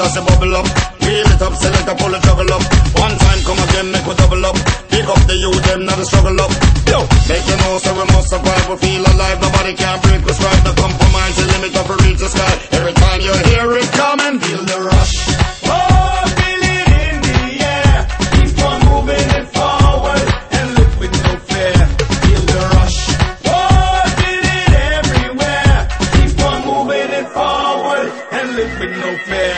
as it bubble up. Wheel it up, select a pull it, juggle up. One time come again, make we double up. Pick up the youth, them not a struggle up. Yo, make you know so we must survive, we feel alive. Nobody can break us right, the compromise, the limit of a reach the sky. Every time you hear it coming, feel the rush. Oh, feel it in the air. Keep on moving it forward and live with no fear. Feel the rush. Oh, feel it everywhere. Keep on moving it forward and live with no fear.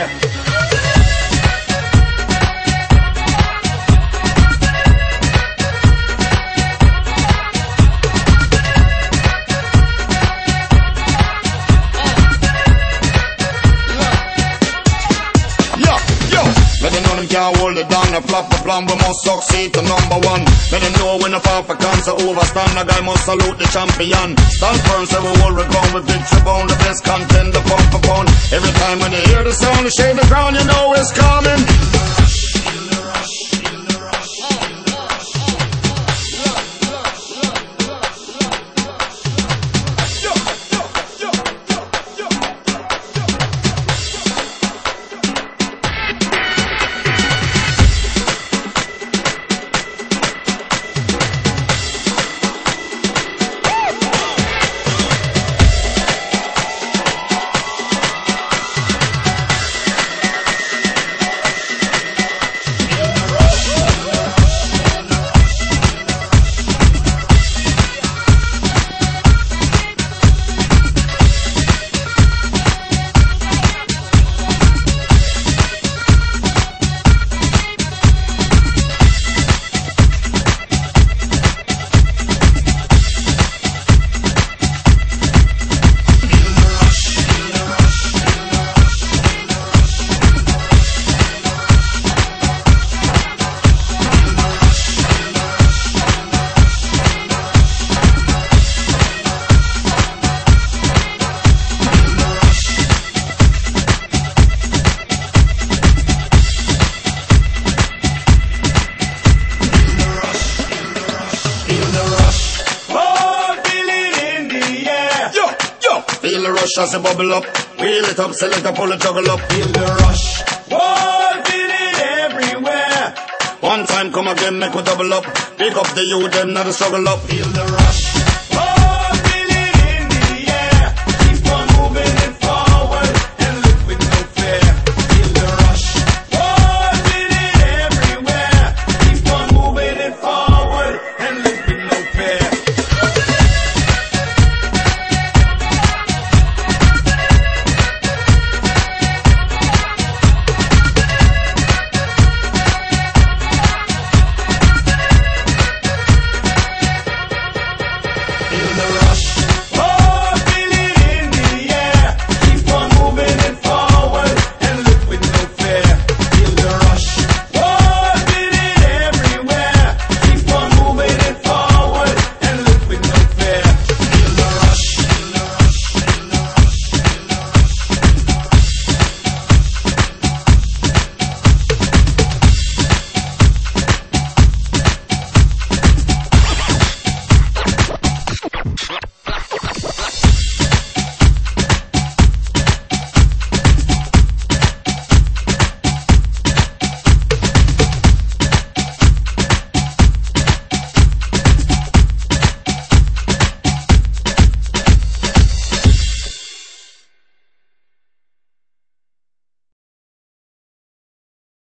Can't hold it down, a flop a plan, we must succeed to number one. Let them know when the fall for cancer overstand, the guy must salute the champion. Stand firm, say we will recount with victory bound, the best contender, pound for pound. Every time when you hear the sound, you shake the ground, you know it's coming. Feel the rush as it bubble up. Wheel it up, select a pull it, juggle up. Feel the rush. Oh, feel it everywhere. One time come again, make we double up. Pick up the youth, them not a struggle up. Feel the rush.